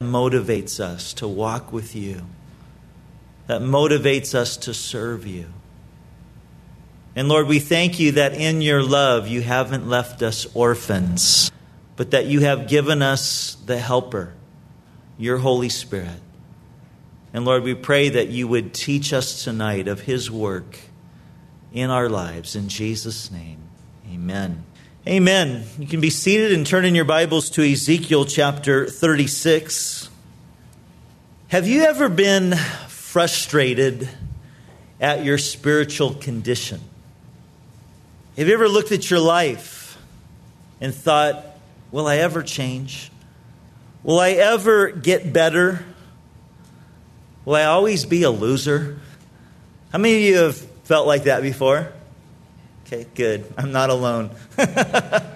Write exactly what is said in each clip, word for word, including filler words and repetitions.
motivates us to walk with you, that motivates us to serve you. And Lord, we thank you that in your love you haven't left us orphans, but that you have given us the helper, your Holy Spirit. And Lord, we pray that you would teach us tonight of his work in our lives. In Jesus' name, amen. Amen. You can be seated and turn in your Bibles to Ezekiel chapter thirty-six. Have you ever been frustrated at your spiritual condition? Have you ever looked at your life and thought, will I ever change? Will I ever get better? Will I always be a loser? How many of you have felt like that before? Okay, good. I'm not alone. Have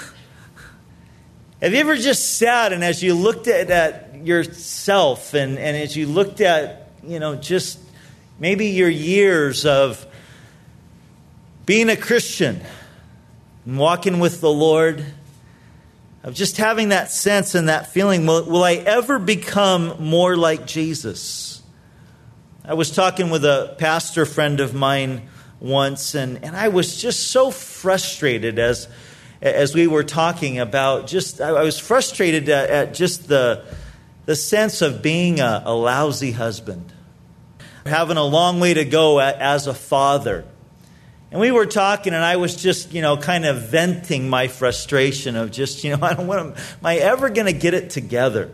you ever just sat and as you looked at, at yourself and, and as you looked at, you know, just maybe your years of being a Christian and walking with the Lord, of just having that sense and that feeling, will, will I ever become more like Jesus? I was talking with a pastor friend of mine once, and, and I was just so frustrated as as we were talking about just, I was frustrated at, at just the, the sense of being a, a lousy husband, having a long way to go at, as a father. And we were talking, and I was just, you know, kind of venting my frustration of just, you know, I don't want to, am I ever going to get it together?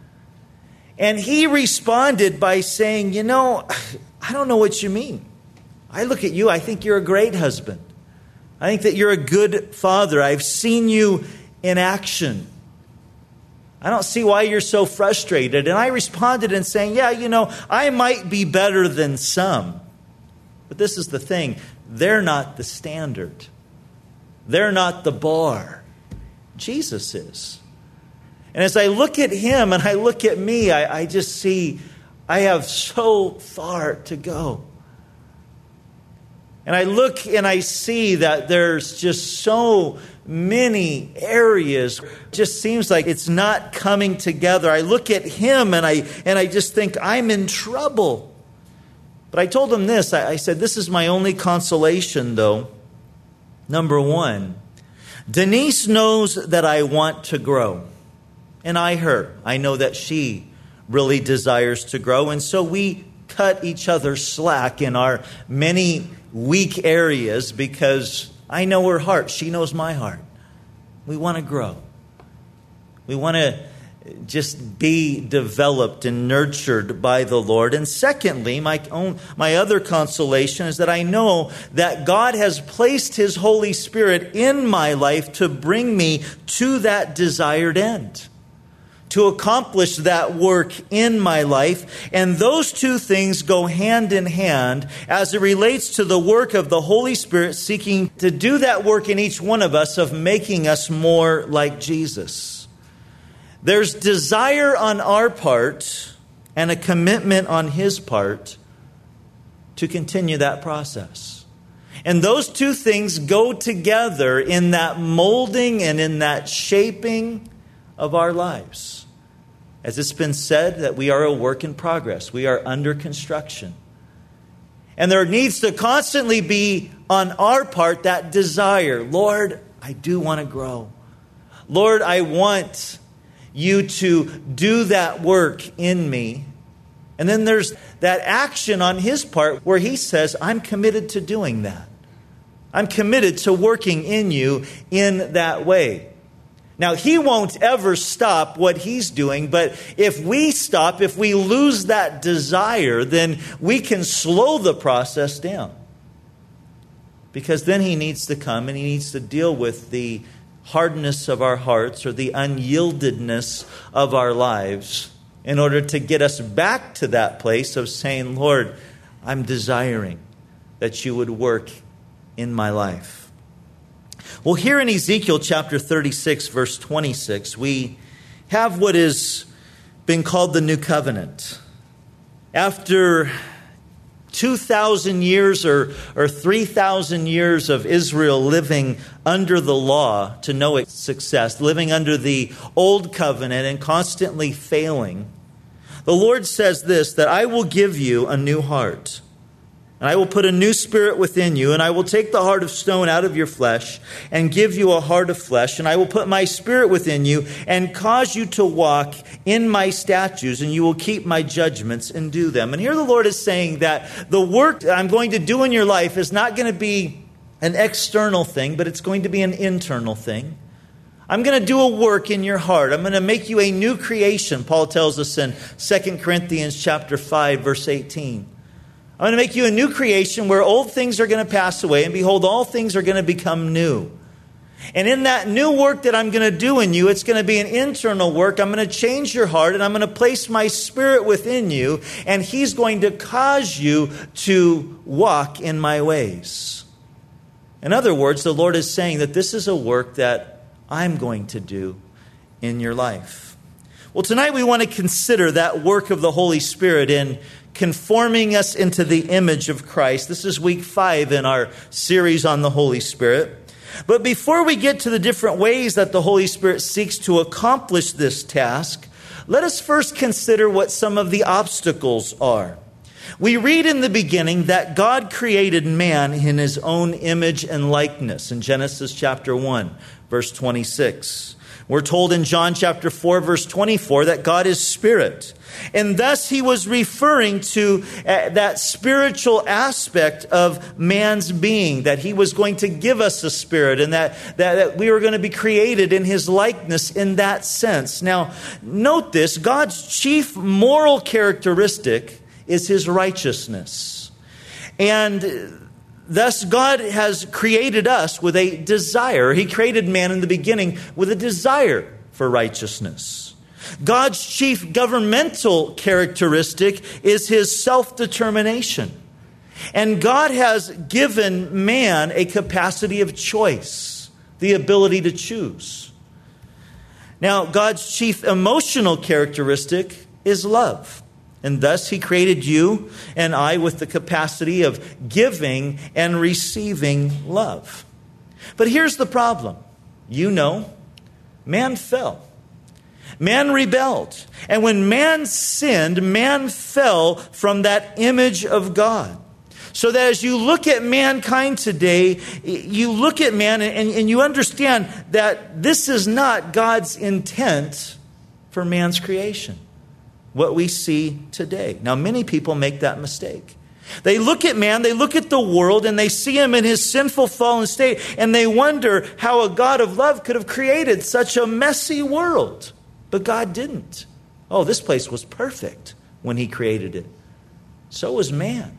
And he responded by saying, you know, I don't know what you mean. I look at you, I think you're a great husband. I think that you're a good father. I've seen you in action. I don't see why you're so frustrated. And I responded in saying, yeah, you know, I might be better than some. But this is the thing. They're not the standard. They're not the bar. Jesus is. And as I look at him and I look at me, I, I just see I have so far to go. And I look and I see that there's just so many areas. It just seems like it's not coming together. I look at him and I and I just think I'm in trouble. But I told him this. I, I said, this is my only consolation, though. Number one, Denise knows that I want to grow. And I her. I know that she really desires to grow. And so we cut each other slack in our many weak areas because I know her heart. She knows my heart. We want to grow. We want to just be developed and nurtured by the Lord. And secondly, my own, my other consolation is that I know that God has placed his Holy Spirit in my life to bring me to that desired end, to accomplish that work in my life. And those two things go hand in hand as it relates to the work of the Holy Spirit seeking to do that work in each one of us of making us more like Jesus. There's desire on our part and a commitment on his part to continue that process. And those two things go together in that molding and in that shaping of our lives. As it's been said, that we are a work in progress. We are under construction. And there needs to constantly be on our part that desire. Lord, I do want to grow. Lord, I want you to do that work in me. And then there's that action on his part where he says, I'm committed to doing that. I'm committed to working in you in that way. Now, he won't ever stop what he's doing, but if we stop, if we lose that desire, then we can slow the process down. Because then he needs to come and he needs to deal with the hardness of our hearts or the unyieldedness of our lives in order to get us back to that place of saying, Lord, I'm desiring that you would work in my life. Well, here in Ezekiel chapter thirty-six, verse twenty-six, we have what has been called the New Covenant. After two thousand years or, or three thousand years of Israel living under the law to know its success, living under the old covenant and constantly failing, the Lord says this, that I will give you a new heart. And I will put a new spirit within you, and I will take the heart of stone out of your flesh and give you a heart of flesh. And I will put my spirit within you and cause you to walk in my statutes, and you will keep my judgments and do them. And here the Lord is saying that the work that I'm going to do in your life is not going to be an external thing, but it's going to be an internal thing. I'm going to do a work in your heart. I'm going to make you a new creation, Paul tells us in Second Corinthians chapter five, verse eighteen. I'm going to make you a new creation where old things are going to pass away, and behold, all things are going to become new. And in that new work that I'm going to do in you, it's going to be an internal work. I'm going to change your heart, and I'm going to place my spirit within you, and he's going to cause you to walk in my ways. In other words, the Lord is saying that this is a work that I'm going to do in your life. Well, tonight we want to consider that work of the Holy Spirit in conforming us into the image of Christ. This is week five in our series on the Holy Spirit. But before we get to the different ways that the Holy Spirit seeks to accomplish this task, let us first consider what some of the obstacles are. We read in the beginning that God created man in his own image and likeness in Genesis chapter one, verse twenty-six. We're told in John chapter four, verse twenty-four, that God is spirit. And thus he was referring to uh, that spiritual aspect of man's being, that he was going to give us a spirit and that, that, that we were going to be created in his likeness in that sense. Now, note this, God's chief moral characteristic is his righteousness. And thus, God has created us with a desire. He created man in the beginning with a desire for righteousness. God's chief governmental characteristic is his self-determination. And God has given man a capacity of choice, the ability to choose. Now, God's chief emotional characteristic is love. And thus he created you and I with the capacity of giving and receiving love. But here's the problem. You know, man fell. Man rebelled. And when man sinned, man fell from that image of God. So that as you look at mankind today, you look at man and, and you understand that this is not God's intent for man's creation. What we see today. Now, many people make that mistake. They look at man, they look at the world, and they see him in his sinful, fallen state, and they wonder how a God of love could have created such a messy world. But God didn't. Oh, this place was perfect when he created it. So was man.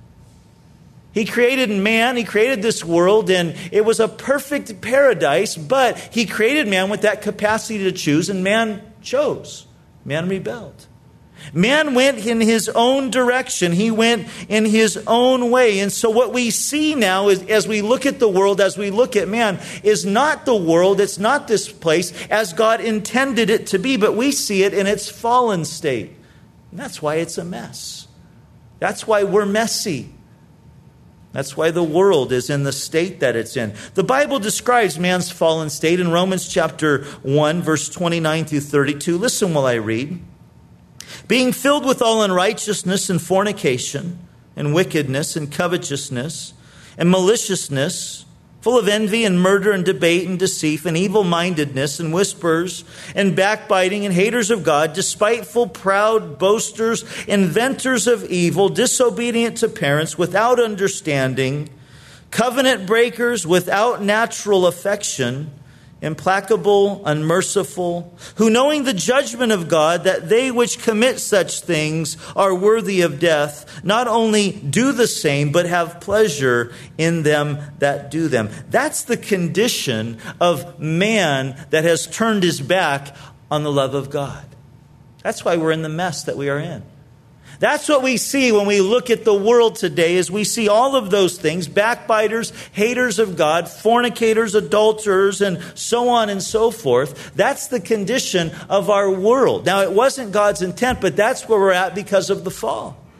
He created man, he created this world, and it was a perfect paradise, but he created man with that capacity to choose, and man chose. Man rebelled. Man went in his own direction. He went in his own way. And so what we see now is, as we look at the world, as we look at man, is not the world, it's not this place as God intended it to be, but we see it in its fallen state. And that's why it's a mess. That's why we're messy. That's why the world is in the state that it's in. The Bible describes man's fallen state in Romans chapter one, verse twenty-nine through thirty-two. Listen while I read. Being filled with all unrighteousness and fornication and wickedness and covetousness and maliciousness, full of envy and murder and debate and deceit and evil-mindedness and whispers and backbiting and haters of God, despiteful, proud, boasters, inventors of evil, disobedient to parents, without understanding, covenant breakers, without natural affection, implacable, unmerciful, who knowing the judgment of God, that they which commit such things are worthy of death, not only do the same, but have pleasure in them that do them. That's the condition of man that has turned his back on the love of God. That's why we're in the mess that we are in. That's what we see when we look at the world today, is we see all of those things: backbiters, haters of God, fornicators, adulterers, and so on and so forth. That's the condition of our world. Now, it wasn't God's intent, but that's where we're at because of the fall.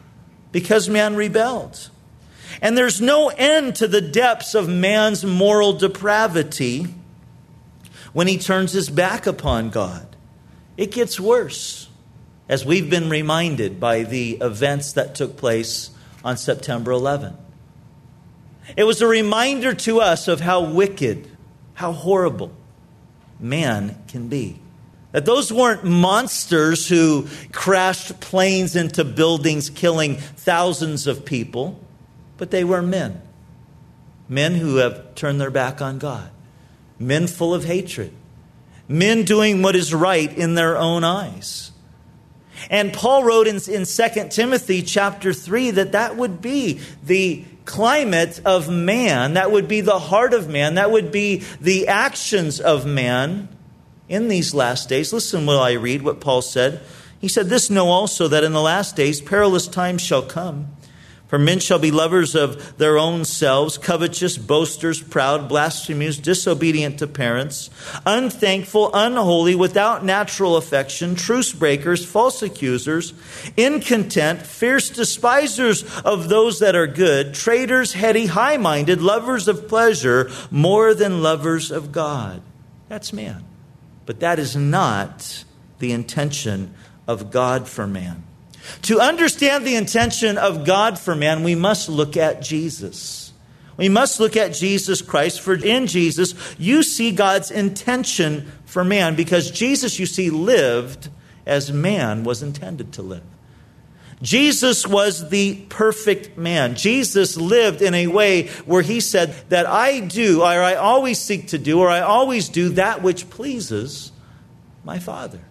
because man rebelled. And there's no end to the depths of man's moral depravity when he turns his back upon God. It gets worse, as we've been reminded by the events that took place on September eleventh. It was a reminder to us of how wicked, how horrible man can be. That those weren't monsters who crashed planes into buildings, killing thousands of people, but they were men. Men who have turned their back on God. Men full of hatred. Men doing what is right in their own eyes. And Paul wrote in, in Second Timothy chapter three that that would be the climate of man. That would be the heart of man. That would be the actions of man in these last days. Listen while I read what Paul said. He said, "This know also, that in the last days perilous times shall come. For men shall be lovers of their own selves, covetous, boasters, proud, blasphemers, disobedient to parents, unthankful, unholy, without natural affection, truce breakers, false accusers, incontent, fierce despisers of those that are good, traitors, heady, high-minded, lovers of pleasure more than lovers of God." That's man. But that is not the intention of God for man. To understand the intention of God for man, we must look at Jesus. We must look at Jesus Christ, for in Jesus you see God's intention for man, because Jesus, you see, lived as man was intended to live. Jesus was the perfect man. Jesus lived in a way where he said that I do, or I always seek to do, or I always do that which pleases my Father.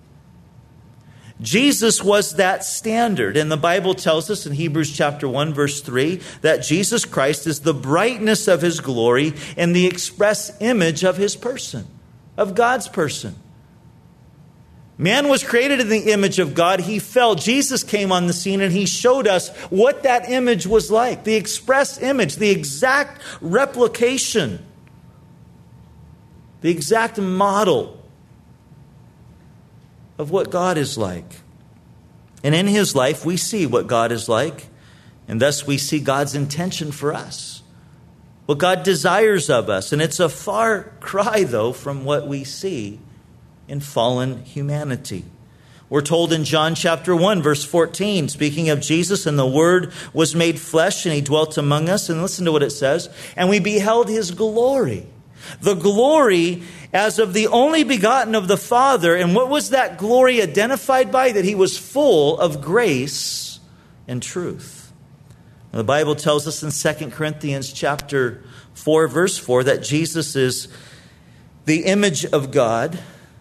Jesus was that standard. And the Bible tells us in Hebrews chapter one, verse three, that Jesus Christ is the brightness of his glory and the express image of his person, of God's person. Man was created in the image of God. He fell. Jesus came on the scene and he showed us what that image was like. The express image, the exact replication, the exact model of what God is like. And in his life, we see what God is like, and thus we see God's intention for us, what God desires of us. And it's a far cry, though, from what we see in fallen humanity. We're told in John chapter one, verse fourteen, speaking of Jesus, "And the Word was made flesh, and he dwelt among us." And listen to what it says. "And we beheld his glory. The glory as of the only begotten of the Father." And what was that glory identified by? That he was full of grace and truth. And the Bible tells us in Second Corinthians chapter four, verse four, that Jesus is the image of God.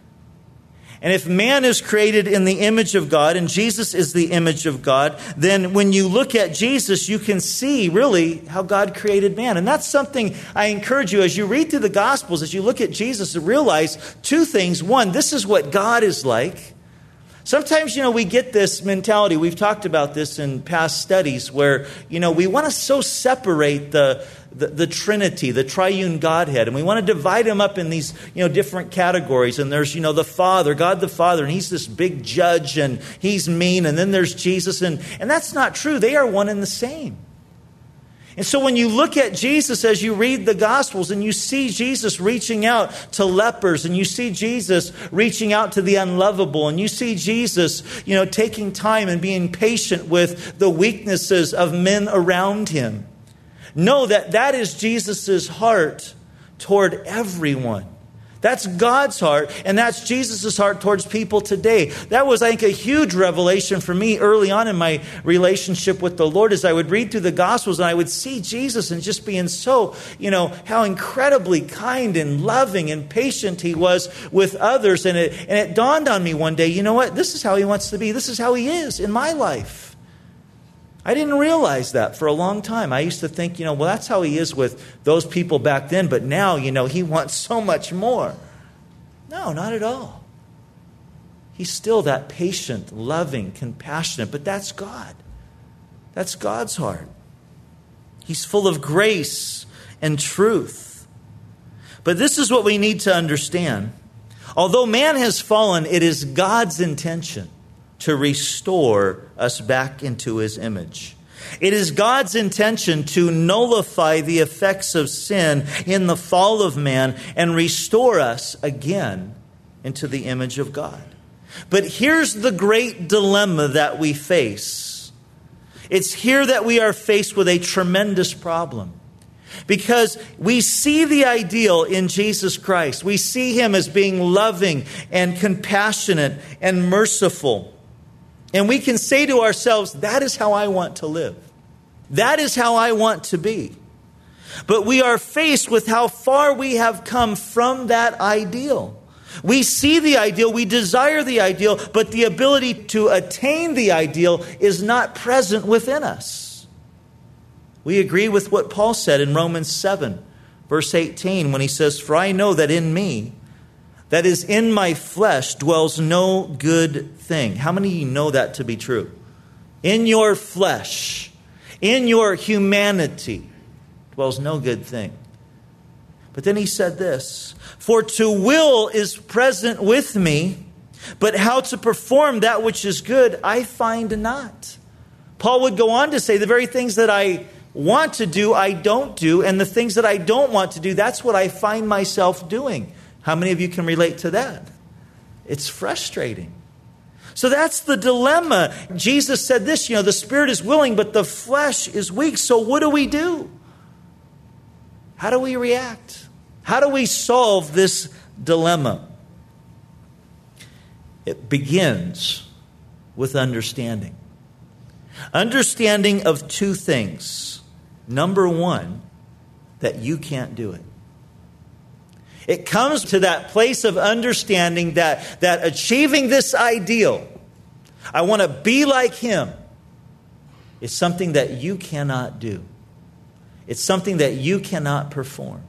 And if man is created in the image of God and Jesus is the image of God, then when you look at Jesus, you can see really how God created man. And that's something I encourage you as you read through the Gospels, as you look at Jesus, to realize two things. One, this is what God is like. Sometimes, you know, we get this mentality. We've talked about this in past studies where, you know, we want to so separate the The, the Trinity, the triune Godhead. And we want to divide them up in these, you know, different categories. And there's, you know, the Father, God the Father, and he's this big judge and he's mean. And then there's Jesus. And, and that's not true. They are one and the same. And so when you look at Jesus as you read the Gospels and you see Jesus reaching out to lepers and you see Jesus reaching out to the unlovable and you see Jesus, you know, taking time and being patient with the weaknesses of men around him, know that that is Jesus' heart toward everyone. That's God's heart, and that's Jesus' heart towards people today. That was, I think, a huge revelation for me early on in my relationship with the Lord, as I would read through the Gospels and I would see Jesus and just being so, you know, how incredibly kind and loving and patient he was with others. And it, and it dawned on me one day, you know what? This is how he wants to be. This is how he is in my life. I didn't realize that for a long time. I used to think, you know, well, that's how he is with those people back then. But now, you know, he wants so much more. No, not at all. He's still that patient, loving, compassionate. But that's God. That's God's heart. He's full of grace and truth. But this is what we need to understand. Although man has fallen, it is God's intention to restore us back into his image. It is God's intention to nullify the effects of sin in the fall of man and restore us again into the image of God. But here's the great dilemma that we face. It's here that we are faced with a tremendous problem. Because we see the ideal in Jesus Christ. We see him as being loving and compassionate and merciful. And we can say to ourselves, that is how I want to live. That is how I want to be. But we are faced with how far we have come from that ideal. We see the ideal, we desire the ideal, but the ability to attain the ideal is not present within us. We agree with what Paul said in Romans seven, verse eighteen, when he says, "For I know that in me, that is in my flesh, dwells no good thing." How many of you know that to be true? In your flesh, in your humanity, dwells no good thing. But then he said this, "For to will is present with me, but how to perform that which is good, I find not." Paul would go on to say, the very things that I want to do, I don't do. And the things that I don't want to do, that's what I find myself doing. How many of you can relate to that? It's frustrating. So that's the dilemma. Jesus said this, you know, the spirit is willing, but the flesh is weak. So what do we do? How do we react? How do we solve this dilemma? It begins with understanding. Understanding of two things. Number one, that you can't do it. It comes to that place of understanding that, that achieving this ideal, I want to be like him, is something that you cannot do. It's something that you cannot perform.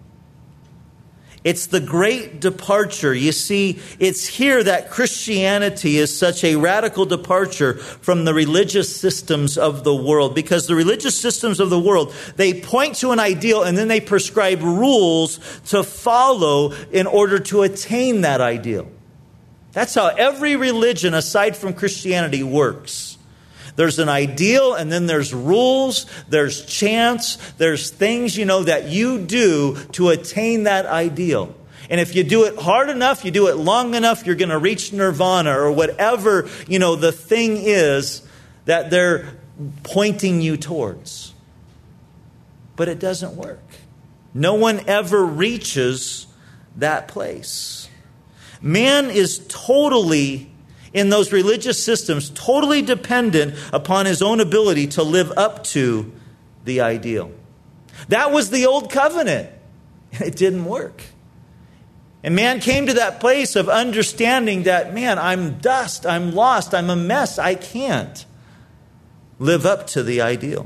It's the great departure. You see, it's here that Christianity is such a radical departure from the religious systems of the world. Because the religious systems of the world, they point to an ideal and then they prescribe rules to follow in order to attain that ideal. That's how every religion aside from Christianity works. There's an ideal and then there's rules, there's chants, there's things, you know, that you do to attain that ideal. And if you do it hard enough, you do it long enough, you're going to reach nirvana or whatever, you know, the thing is that they're pointing you towards. But it doesn't work. No one ever reaches that place. Man is totally, in those religious systems, totally dependent upon his own ability to live up to the ideal. That was the old covenant. It didn't work. And man came to that place of understanding that, man, I'm dust, I'm lost, I'm a mess, I can't live up to the ideal.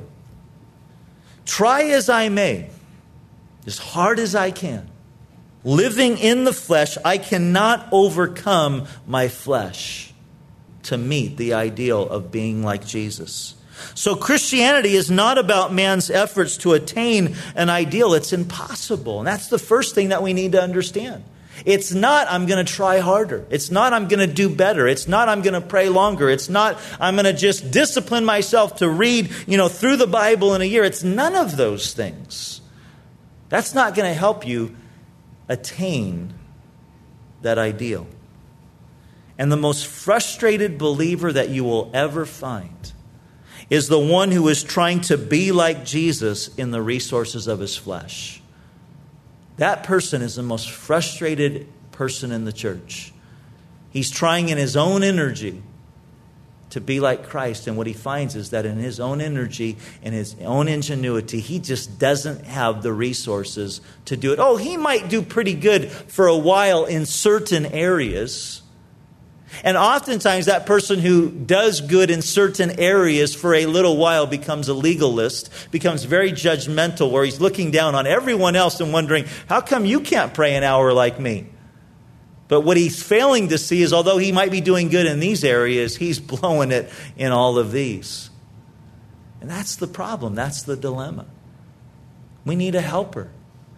Try as I may, as hard as I can, living in the flesh, I cannot overcome my flesh to meet the ideal of being like Jesus. So Christianity is not about man's efforts to attain an ideal. It's impossible. And that's the first thing that we need to understand. It's not, I'm going to try harder. It's not, I'm going to do better. It's not, I'm going to pray longer. It's not, I'm going to just discipline myself to read, you know, through the Bible in a year. It's none of those things. That's not going to help you attain that ideal. And the most frustrated believer that you will ever find is the one who is trying to be like Jesus in the resources of his flesh. That person is the most frustrated person in the church. He's trying in his own energy to be like Christ. And what he finds is that in his own energy and his own ingenuity, he just doesn't have the resources to do it. Oh, he might do pretty good for a while in certain areas. And oftentimes that person who does good in certain areas for a little while becomes a legalist, becomes very judgmental, where he's looking down on everyone else and wondering, how come you can't pray an hour like me? But what he's failing to see is, although he might be doing good in these areas, he's blowing it in all of these. And that's the problem. That's the dilemma. We need a helper.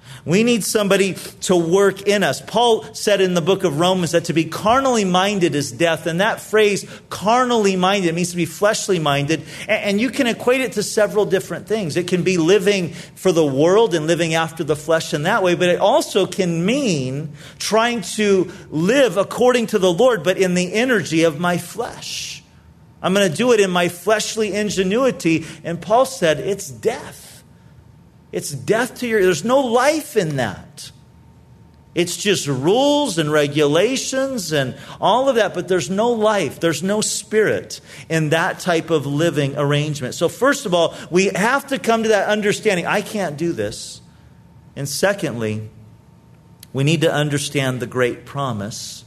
We need somebody to work in us. Paul said in the book of Romans that to be carnally minded is death. And that phrase, carnally minded, means to be fleshly minded. And you can equate it to several different things. It can be living for the world and living after the flesh in that way. But it also can mean trying to live according to the Lord, but in the energy of my flesh. I'm going to do it in my fleshly ingenuity. And Paul said, it's death. It's death to your... There's no life in that. It's just rules and regulations and all of that, but there's no life. There's no spirit in that type of living arrangement. So first of all, we have to come to that understanding. I can't do this. And secondly, we need to understand the great promise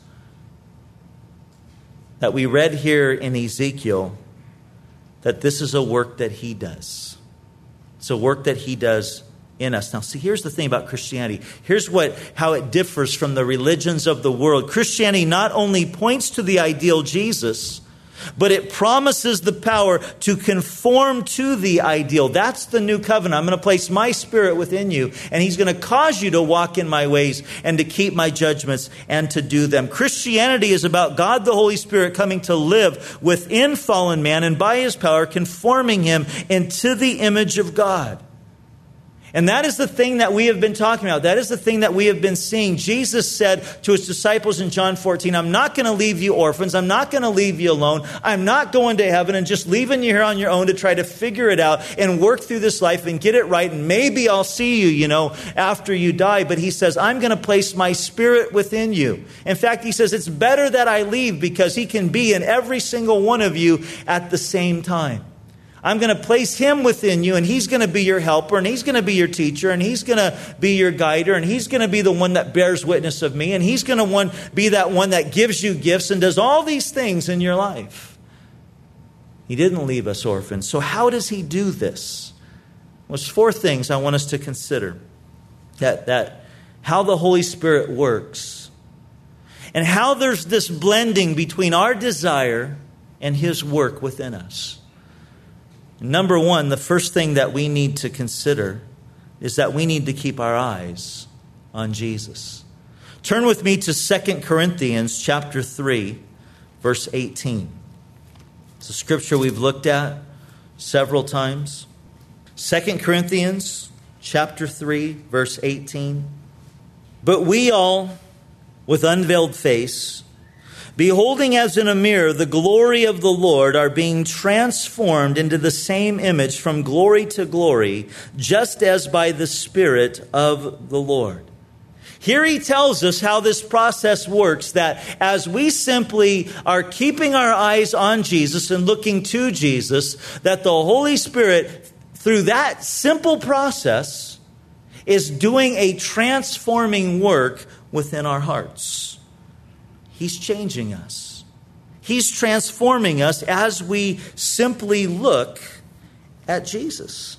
that we read here in Ezekiel, that this is a work that he does. It's a work that he does in us. Now, see, here's the thing about Christianity. Here's what how it differs from the religions of the world. Christianity not only points to the ideal Jesus, but it promises the power to conform to the ideal. That's the new covenant. I'm going to place my spirit within you, and he's going to cause you to walk in my ways and to keep my judgments and to do them. Christianity is about God the Holy Spirit coming to live within fallen man and by his power conforming him into the image of God. And that is the thing that we have been talking about. That is the thing that we have been seeing. Jesus said to his disciples in John fourteen, I'm not going to leave you orphans. I'm not going to leave you alone. I'm not going to heaven and just leaving you here on your own to try to figure it out and work through this life and get it right. And maybe I'll see you, you know, after you die. But he says, I'm going to place my spirit within you. In fact, he says, it's better that I leave because he can be in every single one of you at the same time. I'm going to place him within you, and he's going to be your helper, and he's going to be your teacher, and he's going to be your guider, and he's going to be the one that bears witness of me, and he's going to one, be that one that gives you gifts and does all these things in your life. He didn't leave us orphans. So how does he do this? Well, there's four things I want us to consider. That, that how the Holy Spirit works, and how there's this blending between our desire and his work within us. Number one, the first thing that we need to consider is that we need to keep our eyes on Jesus. Turn with me to Second Corinthians chapter three, verse eighteen. It's a scripture we've looked at several times. Second Corinthians chapter three, verse eighteen. But we all, with unveiled face, beholding as in a mirror the glory of the Lord, are being transformed into the same image from glory to glory, just as by the Spirit of the Lord. Here he tells us how this process works, that as we simply are keeping our eyes on Jesus and looking to Jesus, that the Holy Spirit, through that simple process, is doing a transforming work within our hearts. He's changing us. He's transforming us as we simply look at Jesus.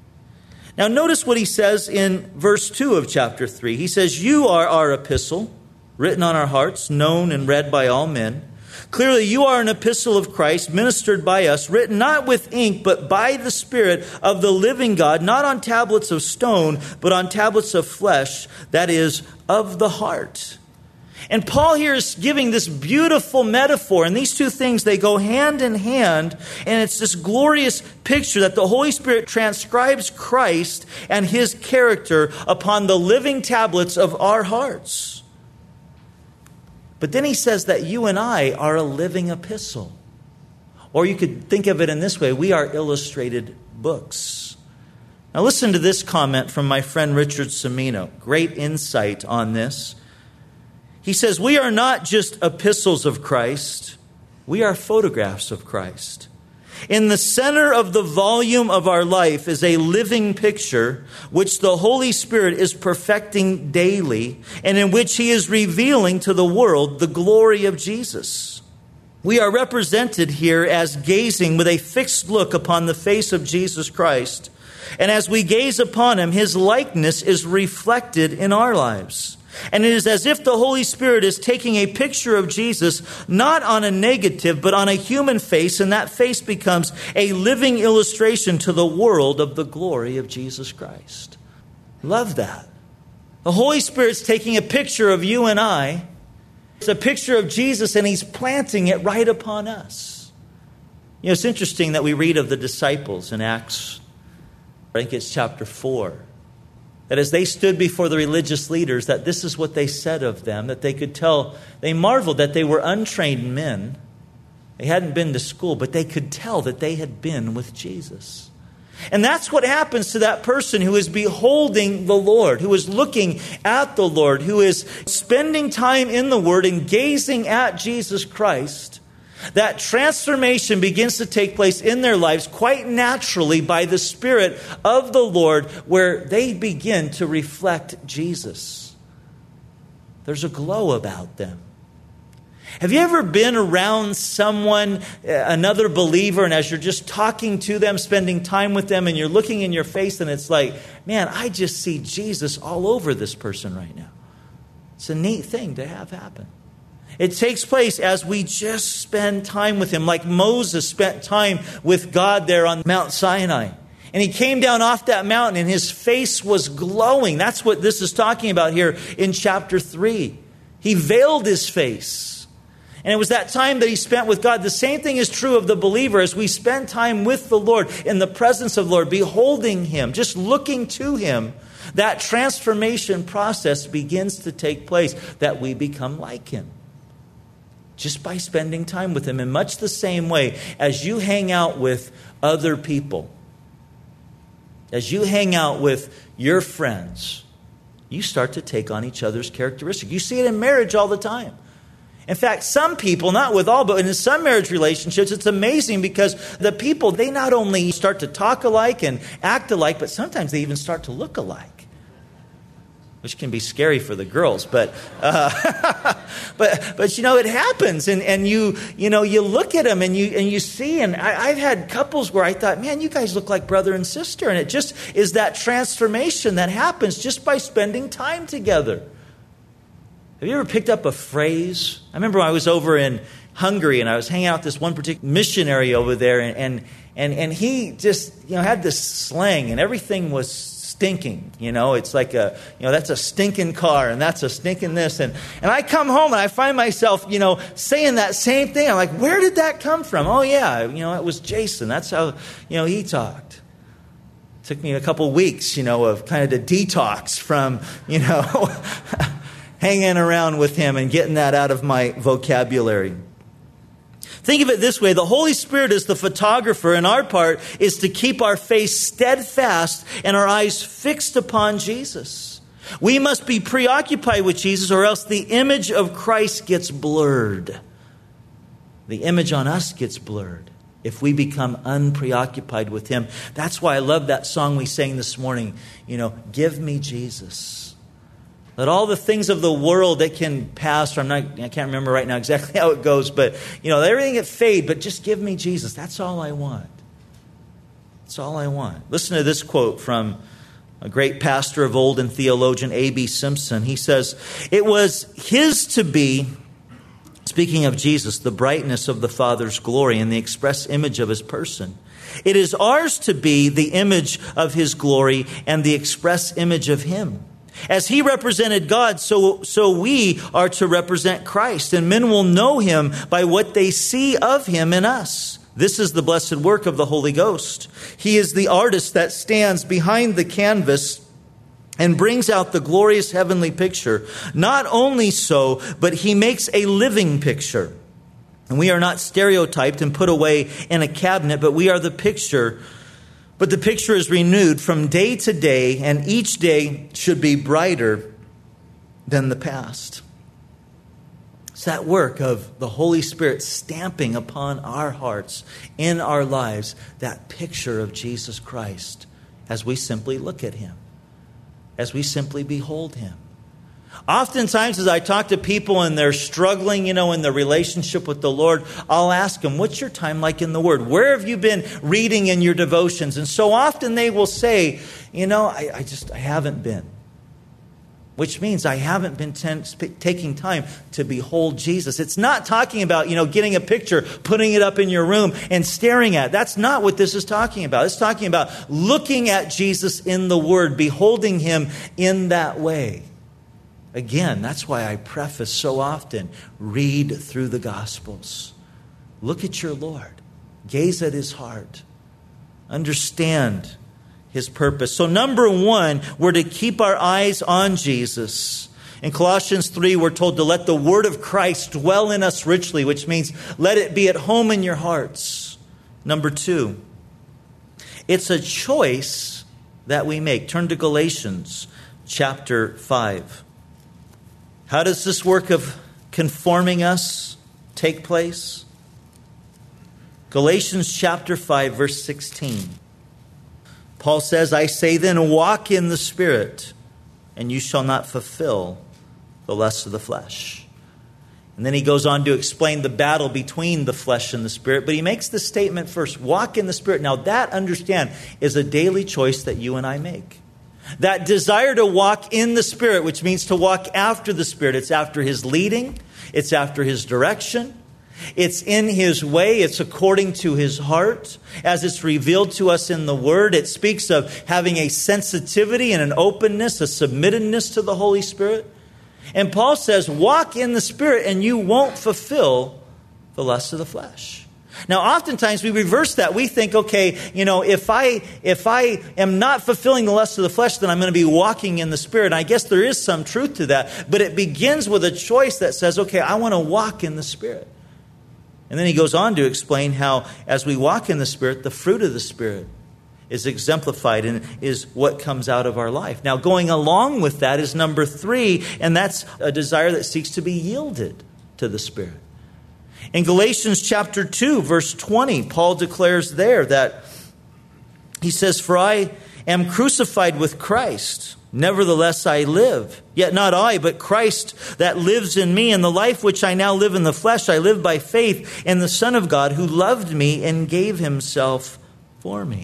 Now notice what he says in verse two of chapter three. He says, you are our epistle, written on our hearts, known and read by all men. Clearly you are an epistle of Christ, ministered by us, written not with ink, but by the Spirit of the living God, not on tablets of stone, but on tablets of flesh, that is, of the heart. And Paul here is giving this beautiful metaphor. And these two things, they go hand in hand. And it's this glorious picture that the Holy Spirit transcribes Christ and his character upon the living tablets of our hearts. But then he says that you and I are a living epistle. Or you could think of it in this way. We are illustrated books. Now listen to this comment from my friend Richard Cimino. Great insight on this. He says, we are not just epistles of Christ, we are photographs of Christ. In the center of the volume of our life is a living picture which the Holy Spirit is perfecting daily and in which he is revealing to the world the glory of Jesus. We are represented here as gazing with a fixed look upon the face of Jesus Christ. And as we gaze upon him, his likeness is reflected in our lives. And it is as if the Holy Spirit is taking a picture of Jesus, not on a negative, but on a human face, and that face becomes a living illustration to the world of the glory of Jesus Christ. Love that. The Holy Spirit's taking a picture of you and I. It's a picture of Jesus, and He's planting it right upon us. You know, it's interesting that we read of the disciples in Acts, I think it's chapter four, that as they stood before the religious leaders, that this is what they said of them, that they could tell, they marveled that they were untrained men. They hadn't been to school, but they could tell that they had been with Jesus. And that's what happens to that person who is beholding the Lord, who is looking at the Lord, who is spending time in the Word and gazing at Jesus Christ. That transformation begins to take place in their lives quite naturally by the Spirit of the Lord, where they begin to reflect Jesus. There's a glow about them. Have you ever been around someone, another believer, and as you're just talking to them, spending time with them, and you're looking in your face, and it's like, man, I just see Jesus all over this person right now. It's a neat thing to have happen. It takes place as we just spend time with Him, like Moses spent time with God there on Mount Sinai. And he came down off that mountain, and his face was glowing. That's what this is talking about here in chapter three. He veiled his face. And it was that time that he spent with God. The same thing is true of the believer as we spend time with the Lord, in the presence of the Lord, beholding Him, just looking to Him. That transformation process begins to take place, that we become like Him. Just by spending time with Him. In much the same way as you hang out with other people, as you hang out with your friends, you start to take on each other's characteristics. You see it in marriage all the time. In fact, some people, not with all, but in some marriage relationships, it's amazing because the people, they not only start to talk alike and act alike, but sometimes they even start to look alike, which can be scary for the girls. But, uh, but, but you know, it happens, and, and you, you know, you look at them and you and you see, and I, I've had couples where I thought, man, you guys look like brother and sister, and it just is that transformation that happens just by spending time together. Have you ever picked up a phrase? I remember when I was over in Hungary and I was hanging out with this one particular missionary over there, and and and, and he just, you know, had this slang, and everything was stinking. You know, it's like a, you know, that's a stinking car, and that's a stinking this, and and I come home and I find myself, you know, saying that same thing. I'm like, where did that come from? Oh yeah, you know, it was Jason. That's how, you know, he talked. It took me a couple of weeks, you know, of kind of the detox from, you know. hanging around with him and getting that out of my vocabulary. Think of it this way. The Holy Spirit is the photographer, and our part is to keep our face steadfast and our eyes fixed upon Jesus. We must be preoccupied with Jesus, or else the image of Christ gets blurred. The image on us gets blurred if we become unpreoccupied with Him. That's why I love that song we sang this morning. You know, give me Jesus. Let all the things of the world that can pass, or I'm not, I can't remember right now exactly how it goes, but, you know, everything can fade, but just give me Jesus. That's all I want. That's all I want. Listen to this quote from a great pastor of old and theologian, A B Simpson. He says, it was His to be, speaking of Jesus, the brightness of the Father's glory and the express image of His person. It is ours to be the image of His glory and the express image of Him. As He represented God, so, so we are to represent Christ. And men will know Him by what they see of Him in us. This is the blessed work of the Holy Ghost. He is the artist that stands behind the canvas and brings out the glorious heavenly picture. Not only so, but He makes a living picture. And we are not stereotyped and put away in a cabinet, but we are the picture. But the picture is renewed from day to day, and each day should be brighter than the past. It's that work of the Holy Spirit stamping upon our hearts, in our lives, that picture of Jesus Christ as we simply look at Him, as we simply behold Him. Oftentimes, as I talk to people and they're struggling, you know, in the relationship with the Lord, I'll ask them, what's your time like in the Word? Where have you been reading in your devotions? And so often they will say, you know, I, I just, I haven't been. Which means I haven't been ten, sp- taking time to behold Jesus. It's not talking about, you know, getting a picture, putting it up in your room and staring at it. That's not what this is talking about. It's talking about looking at Jesus in the Word, beholding Him in that way. Again, that's why I preface so often, read through the Gospels. Look at your Lord. Gaze at his heart. Understand his purpose. So number one, we're to keep our eyes on Jesus. In Colossians three, we're told to let the word of Christ dwell in us richly, which means let it be at home in your hearts. Number two, it's a choice that we make. Turn to Galatians chapter five. How does this work of conforming us take place? Galatians chapter five, verse sixteen. Paul says, I say then, walk in the Spirit, and you shall not fulfill the lusts of the flesh. And then he goes on to explain the battle between the flesh and the Spirit. But he makes the statement first, walk in the Spirit. Now that, understand, is a daily choice that you and I make. That desire to walk in the Spirit, which means to walk after the Spirit. It's after his leading. It's after his direction. It's in his way. It's according to his heart. As it's revealed to us in the Word, it speaks of having a sensitivity and an openness, a submittedness to the Holy Spirit. And Paul says, walk in the Spirit and you won't fulfill the lusts of the flesh. Now, oftentimes we reverse that. We think, okay, you know, if I if I am not fulfilling the lusts of the flesh, then I'm going to be walking in the Spirit. And I guess there is some truth to that. But it begins with a choice that says, okay, I want to walk in the Spirit. And then he goes on to explain how as we walk in the Spirit, the fruit of the Spirit is exemplified and is what comes out of our life. Now, going along with that is number three, and that's a desire that seeks to be yielded to the Spirit. In Galatians chapter two, verse twenty, Paul declares there that he says, for I am crucified with Christ. Nevertheless, I live. Yet not I, but Christ that lives in me. And the life which I now live in the flesh, I live by faith in the Son of God who loved me and gave himself for me.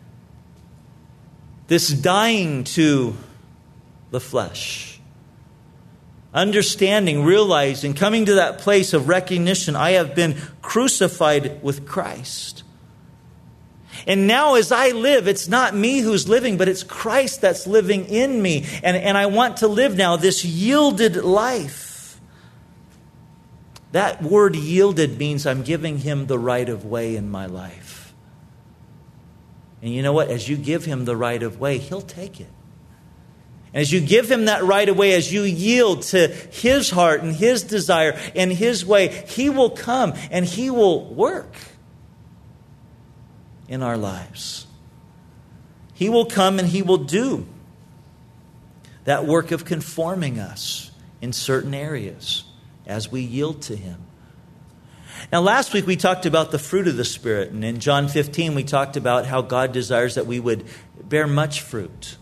This dying to the flesh. Understanding, realizing, coming to that place of recognition, I have been crucified with Christ. And now as I live, it's not me who's living, but it's Christ that's living in me. And, and I want to live now this yielded life. That word yielded means I'm giving him the right of way in my life. And you know what? As you give him the right of way, he'll take it. And as you give him that right of way, as you yield to his heart and his desire and his way, he will come and he will work in our lives. He will come and he will do that work of conforming us in certain areas as we yield to him. Now, last week we talked about the fruit of the Spirit. And in John fifteen, we talked about how God desires that we would bear much fruit.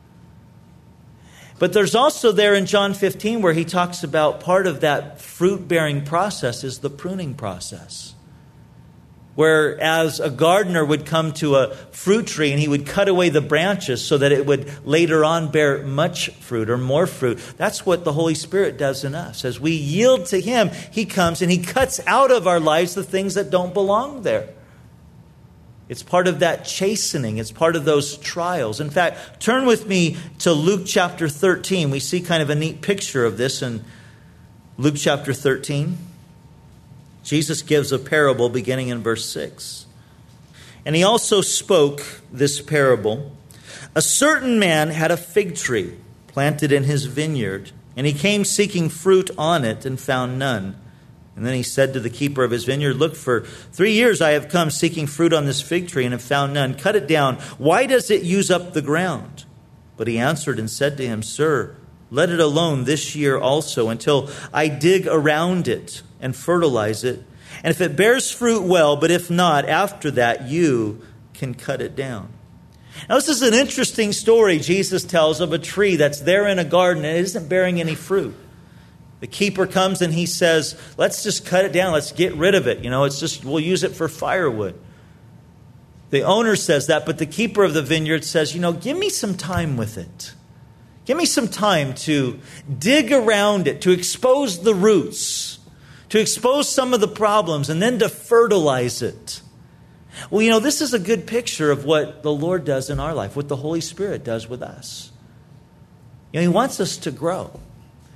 But there's also there in John fifteen where he talks about part of that fruit-bearing process is the pruning process. Whereas a gardener would come to a fruit tree and he would cut away the branches so that it would later on bear much fruit or more fruit. That's what the Holy Spirit does in us. As we yield to him, he comes and he cuts out of our lives the things that don't belong there. It's part of that chastening. It's part of those trials. In fact, turn with me to Luke chapter thirteen. We see kind of a neat picture of this in Luke chapter thirteen. Jesus gives a parable beginning in verse six. And he also spoke this parable. A certain man had a fig tree planted in his vineyard, and he came seeking fruit on it and found none. And then he said to the keeper of his vineyard, look, for three years I have come seeking fruit on this fig tree and have found none. Cut it down. Why does it use up the ground? But he answered and said to him, Sir, let it alone this year also until I dig around it and fertilize it. And if it bears fruit, well, but if not, after that you can cut it down. Now this is an interesting story Jesus tells of a tree that's there in a garden and it isn't bearing any fruit. The keeper comes and he says, let's just cut it down. Let's get rid of it. You know, it's just, we'll use it for firewood. The owner says that, but the keeper of the vineyard says, you know, give me some time with it. Give me some time to dig around it, to expose the roots, to expose some of the problems, and then to fertilize it. Well, you know, this is a good picture of what the Lord does in our life, what the Holy Spirit does with us. You know, he wants us to grow.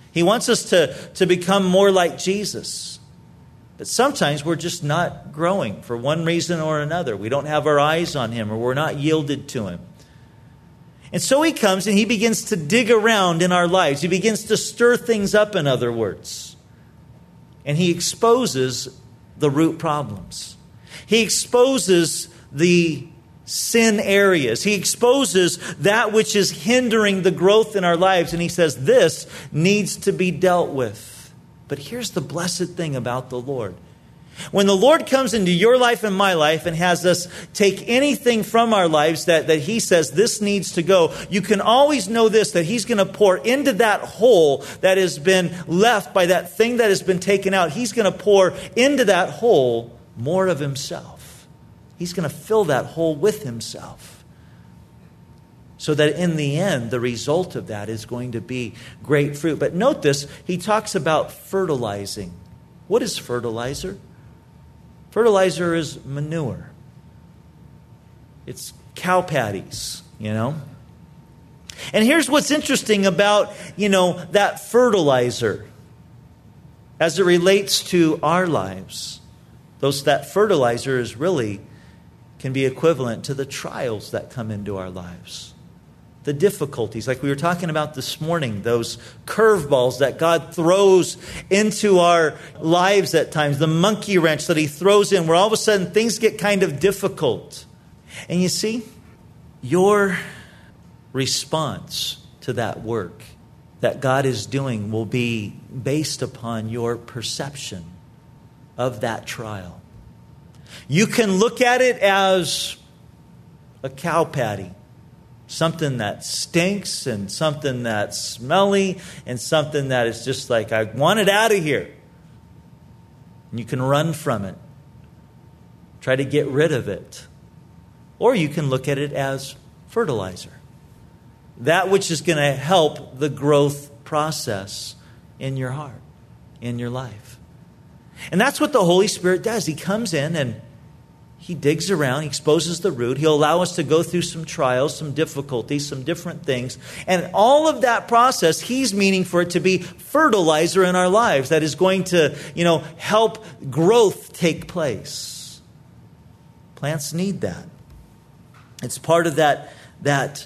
He wants us to, to become more like Jesus. But sometimes we're just not growing for one reason or another. We don't have our eyes on Him, or we're not yielded to Him. And so He comes and He begins to dig around in our lives. He begins to stir things up, in other words. And He exposes the root problems. He exposes the sin areas. He exposes that which is hindering the growth in our lives. And He says, this needs to be dealt with. But here's the blessed thing about the Lord. When the Lord comes into your life and my life and has us take anything from our lives that, that He says this needs to go, you can always know this, that He's going to pour into that hole that has been left by that thing that has been taken out. He's going to pour into that hole more of Himself. He's going to fill that hole with Himself. So that in the end, the result of that is going to be great fruit. But note this, He talks about fertilizing. What is fertilizer? Fertilizer is manure. It's cow patties, you know. And here's what's interesting about, you know, that fertilizer as it relates to our lives. Those, that fertilizer is really can be equivalent to the trials that come into our lives. The difficulties, like we were talking about this morning, those curveballs that God throws into our lives at times, the monkey wrench that He throws in, where all of a sudden things get kind of difficult. And you see, your response to that work that God is doing will be based upon your perception of that trial. You can look at it as a cow patty. Something that stinks and something that's smelly and something that is just like, I want it out of here. And you can run from it. Try to get rid of it. Or you can look at it as fertilizer. That which is going to help the growth process in your heart, in your life. And that's what the Holy Spirit does. He comes in and He digs around, He exposes the root. He'll allow us to go through some trials, some difficulties, some different things. And all of that process, He's meaning for it to be fertilizer in our lives that is going to, you know, help growth take place. Plants need that. It's part of that, that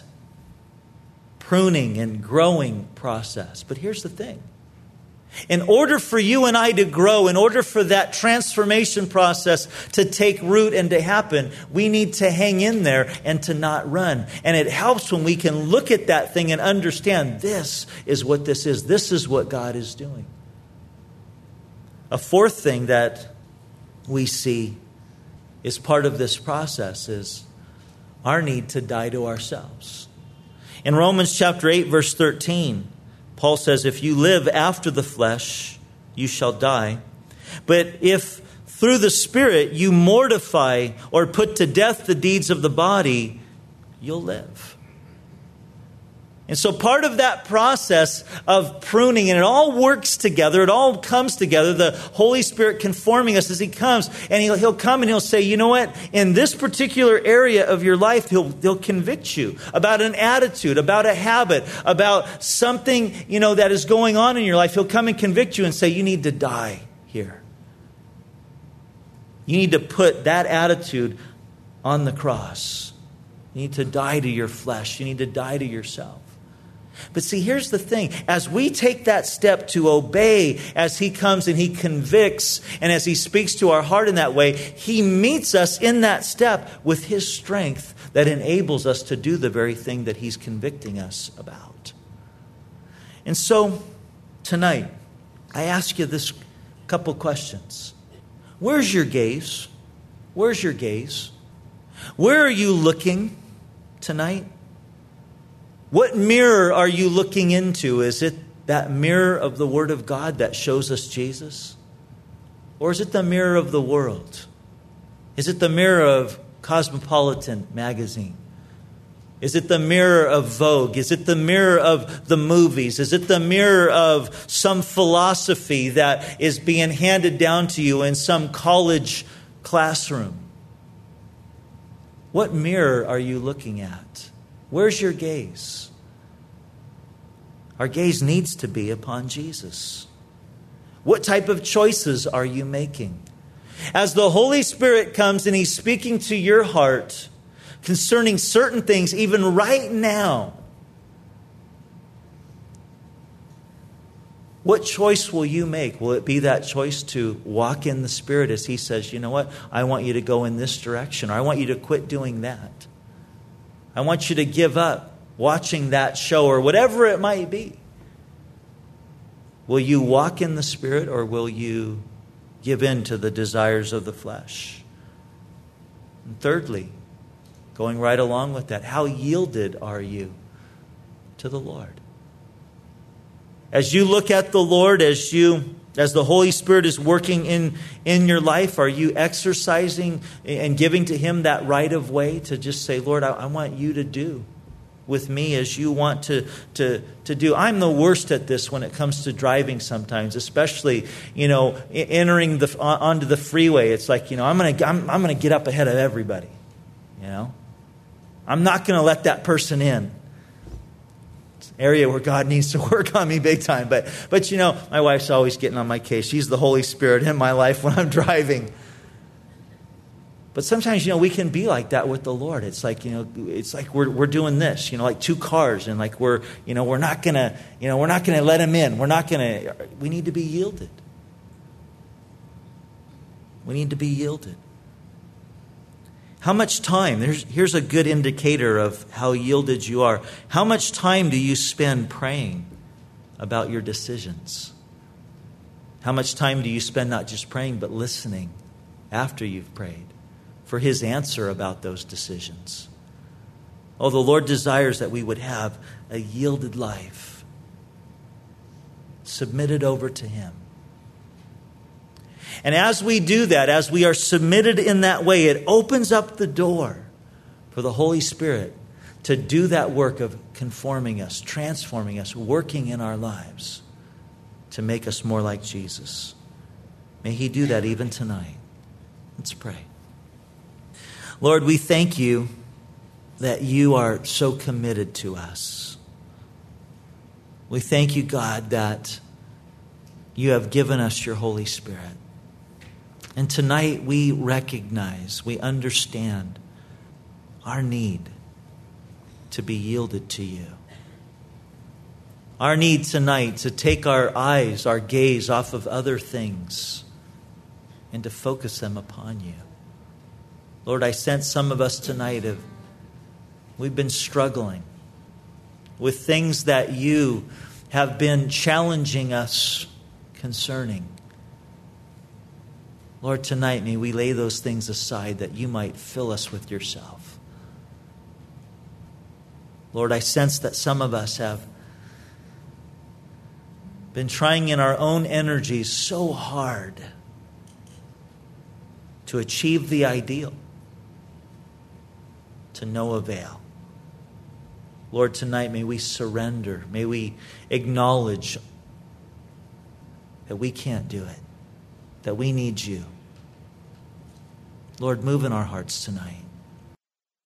pruning and growing process. But here's the thing. In order for you and I to grow, in order for that transformation process to take root and to happen, we need to hang in there and to not run. And it helps when we can look at that thing and understand this is what this is. This is what God is doing. A fourth thing that we see is part of this process is our need to die to ourselves. In Romans chapter eight, verse thirteen, Paul says, if you live after the flesh, you shall die. But if through the Spirit you mortify or put to death the deeds of the body, you'll live. And so part of that process of pruning, and it all works together, it all comes together, the Holy Spirit conforming us as He comes, and He'll, he'll come and He'll say, you know what, in this particular area of your life, He'll, he'll convict you about an attitude, about a habit, about something, you know, that is going on in your life. He'll come and convict you and say, you need to die here. You need to put that attitude on the cross. You need to die to your flesh. You need to die to yourself. But see, here's the thing. As we take that step to obey, as He comes and He convicts, and as He speaks to our heart in that way, He meets us in that step with His strength that enables us to do the very thing that He's convicting us about. And so, tonight, I ask you this couple questions. Where's your gaze? Where's your gaze? Where are you looking tonight? What mirror are you looking into? Is it that mirror of the Word of God that shows us Jesus? Or is it the mirror of the world? Is it the mirror of Cosmopolitan magazine? Is it the mirror of Vogue? Is it the mirror of the movies? Is it the mirror of some philosophy that is being handed down to you in some college classroom? What mirror are you looking at? Where's your gaze? Our gaze needs to be upon Jesus. What type of choices are you making? As the Holy Spirit comes and He's speaking to your heart concerning certain things, even right now, what choice will you make? Will it be that choice to walk in the Spirit as He says, you know what, I want you to go in this direction, or I want you to quit doing that. I want you to give up watching that show, or whatever it might be. Will you walk in the Spirit, or will you give in to the desires of the flesh? And thirdly, going right along with that, how yielded are you to the Lord? As you look at the Lord, as you, as the Holy Spirit is working in, in your life, are you exercising and giving to Him that right of way to just say, Lord, I, I want you to do with me as you want to, to, to do. I'm the worst at this when it comes to driving sometimes, especially, you know, entering the onto the freeway. It's like, you know, I'm going to I'm, I'm going to get up ahead of everybody, you know. I'm not going to let that person in. Area where God needs to work on me big time. But, but you know, my wife's always getting on my case. She's the Holy Spirit in my life when I'm driving. But sometimes, you know, we can be like that with the Lord. It's like, you know, it's like we're we're doing this, you know, like two cars, and like we're, you know, we're not gonna, you know, we're not gonna let Him in. We're not gonna. We need to be yielded. We need to be yielded. How much time, here's, here's a good indicator of how yielded you are. How much time do you spend praying about your decisions? How much time do you spend not just praying, but listening after you've prayed for His answer about those decisions? Oh, the Lord desires that we would have a yielded life, submitted over to Him. And as we do that, as we are submitted in that way, it opens up the door for the Holy Spirit to do that work of conforming us, transforming us, working in our lives to make us more like Jesus. May He do that even tonight. Let's pray. Lord, we thank You that You are so committed to us. We thank You, God, that You have given us Your Holy Spirit. And tonight we recognize, we understand our need to be yielded to You. Our need tonight to take our eyes, our gaze off of other things and to focus them upon You. Lord, I sense some of us tonight have, we've been struggling with things that You have been challenging us concerning. Lord, tonight may we lay those things aside that You might fill us with Yourself. Lord, I sense that some of us have been trying in our own energies so hard to achieve the ideal, to no avail. Lord, tonight may we surrender. May we acknowledge that we can't do it, that we need You. Lord, move in our hearts tonight.